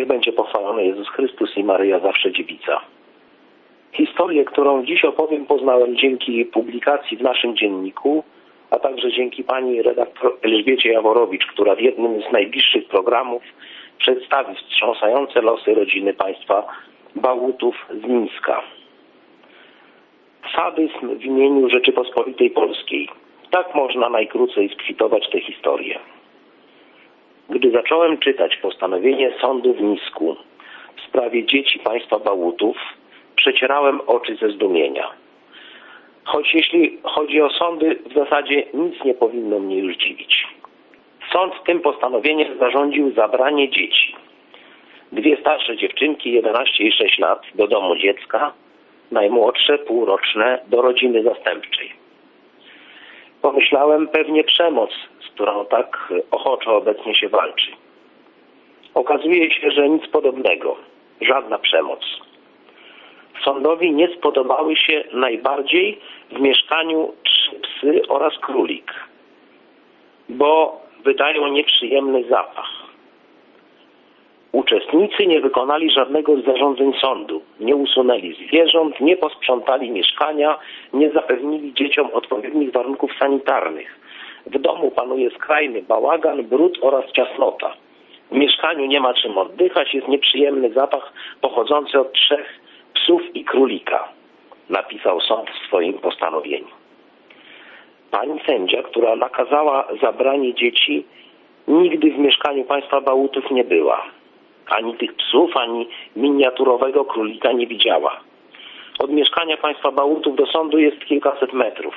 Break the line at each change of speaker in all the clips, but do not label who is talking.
Niech będzie pochwalony Jezus Chrystus i Maryja zawsze dziewica. Historię, którą dziś opowiem, poznałem dzięki publikacji w naszym dzienniku, a także dzięki pani redaktor Elżbiecie Jaworowicz, która w jednym z najbliższych programów przedstawi wstrząsające losy rodziny państwa Bałutów z Mińska. Sadyzm w imieniu Rzeczypospolitej Polskiej. Tak można najkrócej skwitować tę historię. Gdy zacząłem czytać postanowienie sądu w Mińsku w sprawie dzieci państwa Bałutów, przecierałem oczy ze zdumienia. Choć jeśli chodzi o sądy, w zasadzie nic nie powinno mnie już dziwić. Sąd tym postanowieniem zarządził zabranie dzieci. 2 starsze dziewczynki, 11 i 6 lat, do domu dziecka, najmłodsze, półroczne, do rodziny zastępczej. Pomyślałem, pewnie przemoc, z którą tak ochoczo obecnie się walczy. Okazuje się, że nic podobnego. Żadna przemoc. Sądowi nie spodobały się najbardziej w mieszkaniu 3 psy oraz królik, bo wydają nieprzyjemny zapach. Uczestnicy nie wykonali żadnego z zarządzeń sądu, nie usunęli zwierząt, nie posprzątali mieszkania, nie zapewnili dzieciom odpowiednich warunków sanitarnych. W domu panuje skrajny bałagan, brud oraz ciasnota. W mieszkaniu nie ma czym oddychać, jest nieprzyjemny zapach pochodzący od 3 psów i królika, napisał sąd w swoim postanowieniu. Pani sędzia, która nakazała zabranie dzieci, nigdy w mieszkaniu państwa Bałutów nie była. Ani tych psów, ani miniaturowego królika nie widziała. Od mieszkania państwa Bałutów do sądu jest kilkaset metrów.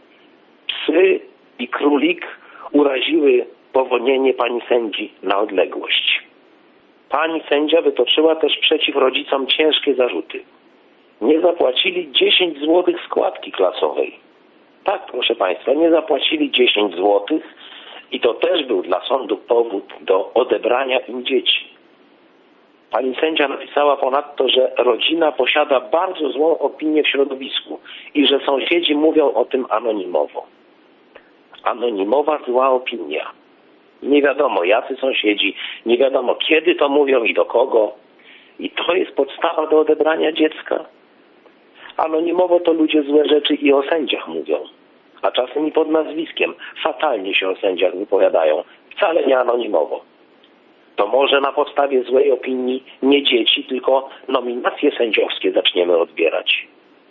Psy i królik uraziły powonienie pani sędzi na odległość. Pani sędzia wytoczyła też przeciw rodzicom ciężkie zarzuty. Nie zapłacili 10 zł składki klasowej. Tak, proszę państwa, nie zapłacili 10 zł i to też był dla sądu powód do odebrania im dzieci. Pani sędzia napisała ponadto, że rodzina posiada bardzo złą opinię w środowisku i że sąsiedzi mówią o tym anonimowo. Anonimowa zła opinia. Nie wiadomo jacy sąsiedzi, nie wiadomo kiedy to mówią i do kogo. I to jest podstawa do odebrania dziecka. Anonimowo to ludzie złe rzeczy i o sędziach mówią, a czasem i pod nazwiskiem. Fatalnie się o sędziach wypowiadają, wcale nie anonimowo. To może na podstawie złej opinii nie dzieci, tylko nominacje sędziowskie zaczniemy odbierać.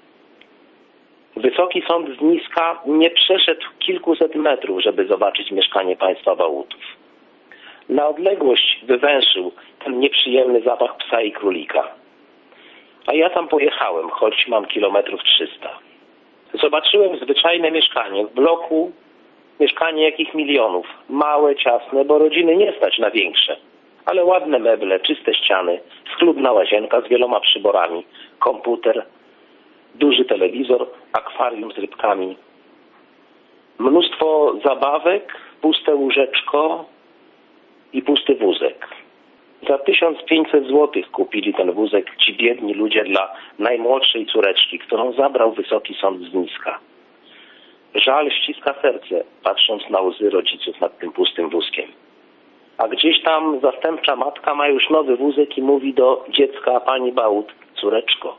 Wysoki sąd z Mińska nie przeszedł kilkuset metrów, żeby zobaczyć mieszkanie państwa Bałutów. Na odległość wywęszył ten nieprzyjemny zapach psa i królika. A ja tam pojechałem, choć mam kilometrów 300. Zobaczyłem zwyczajne mieszkanie w bloku, mieszkanie jakich milionów. Małe, ciasne, bo rodziny nie stać na większe. Ale ładne meble, czyste ściany, schludna łazienka z wieloma przyborami, komputer, duży telewizor, akwarium z rybkami. Mnóstwo zabawek, puste łóżeczko i pusty wózek. Za 1500 zł kupili ten wózek ci biedni ludzie dla najmłodszej córeczki, którą zabrał wysoki sąd z Mińska. Żal ściska serce, patrząc na łzy rodziców nad tym pustym wózkiem. A gdzieś tam zastępcza matka ma już nowy wózek i mówi do dziecka: pani Bałut, córeczko.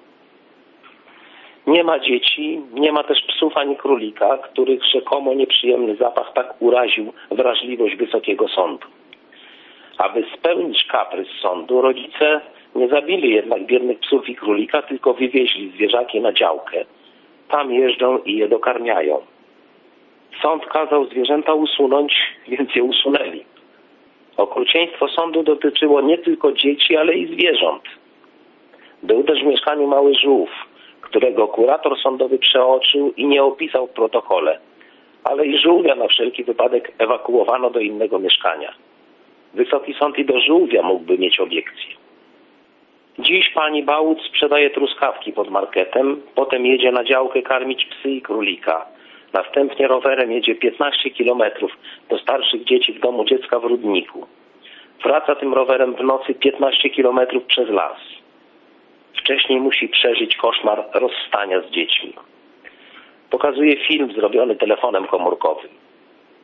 Nie ma dzieci, nie ma też psów ani królika, których rzekomo nieprzyjemny zapach tak uraził wrażliwość wysokiego sądu. Aby spełnić kaprys sądu, rodzice nie zabili jednak biednych psów i królika, tylko wywieźli zwierzaki na działkę. Tam jeżdżą i je dokarmiają. Sąd kazał zwierzęta usunąć, więc je usunęli. Okrucieństwo sądu dotyczyło nie tylko dzieci, ale i zwierząt. Był też w mieszkaniu mały żółw, którego kurator sądowy przeoczył i nie opisał w protokole, ale i żółwia na wszelki wypadek ewakuowano do innego mieszkania. Wysoki sąd i do żółwia mógłby mieć obiekcję. Dziś pani Bałut sprzedaje truskawki pod marketem, potem jedzie na działkę karmić psy i królika. Następnie rowerem jedzie 15 kilometrów do starszych dzieci w domu dziecka w Rudniku. Wraca tym rowerem w nocy 15 kilometrów przez las. Wcześniej musi przeżyć koszmar rozstania z dziećmi. Pokazuje film zrobiony telefonem komórkowym.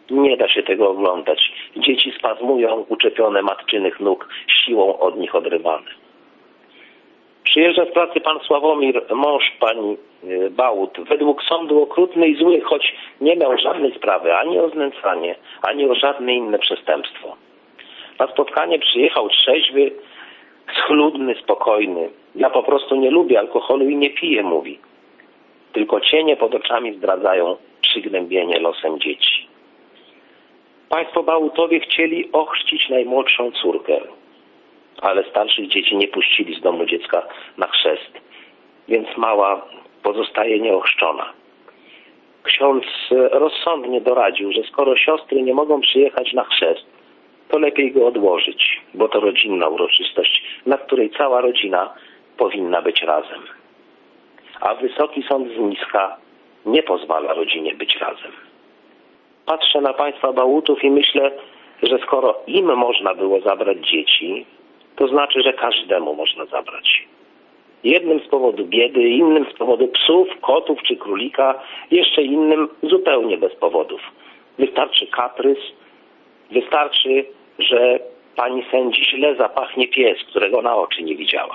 Nie da się tego oglądać. Dzieci spazmują, uczepione matczynych nóg, siłą od nich odrywane. Przyjeżdża z pracy pan Sławomir, mąż pani Bałut, według sądu okrutny i zły, choć nie miał żadnej sprawy ani o znęcanie, ani o żadne inne przestępstwo. Na spotkanie przyjechał trzeźwy, schludny, spokojny. Ja po prostu nie lubię alkoholu i nie piję, mówi. Tylko cienie pod oczami zdradzają przygnębienie losem dzieci. Państwo Bałutowie chcieli ochrzcić najmłodszą córkę, ale starszych dzieci nie puścili z domu dziecka na chrzest, więc mała pozostaje nieochrzczona. Ksiądz rozsądnie doradził, że skoro siostry nie mogą przyjechać na chrzest, to lepiej go odłożyć, bo to rodzinna uroczystość, na której cała rodzina powinna być razem. A Wysoki Sąd z Niska nie pozwala rodzinie być razem. Patrzę na państwa Bałutów i myślę, że skoro im można było zabrać dzieci, to znaczy, że każdemu można zabrać. Jednym z powodu biedy, innym z powodu psów, kotów czy królika, jeszcze innym zupełnie bez powodów. Wystarczy kaprys, wystarczy, że pani sędzi źle zapachnie pies, którego na oczy nie widziała.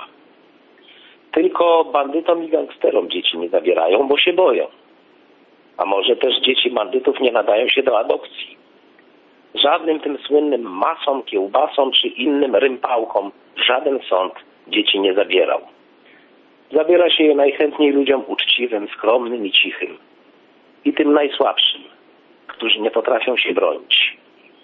Tylko bandytom i gangsterom dzieci nie zabierają, bo się boją. A może też dzieci bandytów nie nadają się do adopcji. Żadnym tym słynnym masom, kiełbasom czy innym rympałkom żaden sąd dzieci nie zabierał. Zabiera się je najchętniej ludziom uczciwym, skromnym i cichym. I tym najsłabszym, którzy nie potrafią się bronić.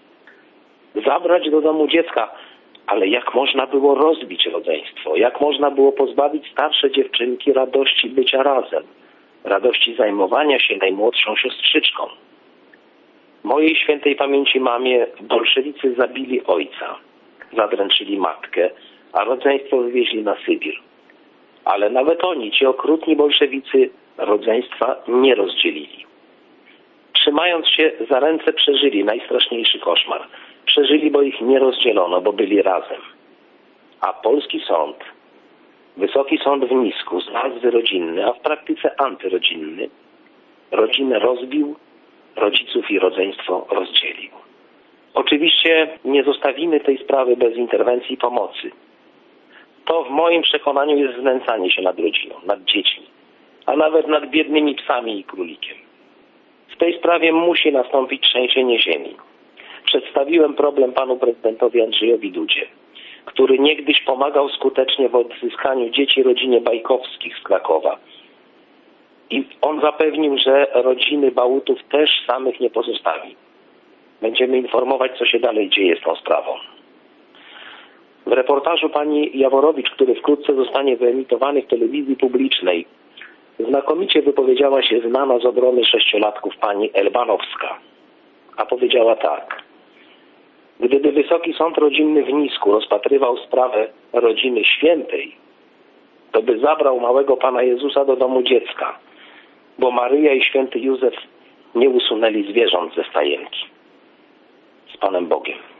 Zabrać do domu dziecka, ale jak można było rozbić rodzeństwo? Jak można było pozbawić starsze dziewczynki radości bycia razem? Radości zajmowania się najmłodszą siostrzyczką? Mojej świętej pamięci mamie bolszewicy zabili ojca, zadręczyli matkę, a rodzeństwo wywieźli na Sybir. Ale nawet oni, ci okrutni bolszewicy, rodzeństwa nie rozdzielili. Trzymając się za ręce, przeżyli najstraszniejszy koszmar. Przeżyli, bo ich nie rozdzielono, bo byli razem. A polski sąd, Wysoki Sąd w Nisku, z nazwy rodzinny, a w praktyce antyrodzinny, rodzinę rozbił, rodziców i rodzeństwo rozdzielił. Oczywiście nie zostawimy tej sprawy bez interwencji i pomocy. To w moim przekonaniu jest znęcanie się nad rodziną, nad dziećmi, a nawet nad biednymi psami i królikiem. W tej sprawie musi nastąpić trzęsienie ziemi. Przedstawiłem problem panu prezydentowi Andrzejowi Dudzie, który niegdyś pomagał skutecznie w odzyskaniu dzieci rodzinie Bajkowskich z Krakowa. I on zapewnił, że rodziny Bałutów też samych nie pozostawi. Będziemy informować, co się dalej dzieje z tą sprawą. W reportażu pani Jaworowicz, który wkrótce zostanie wyemitowany w telewizji publicznej, znakomicie wypowiedziała się znana z obrony sześciolatków pani Elbanowska. A powiedziała tak: gdyby Wysoki Sąd Rodzinny w Nisku rozpatrywał sprawę rodziny świętej, to by zabrał małego Pana Jezusa do domu dziecka, bo Maryja i święty Józef nie usunęli zwierząt ze stajenki. Z Panem Bogiem.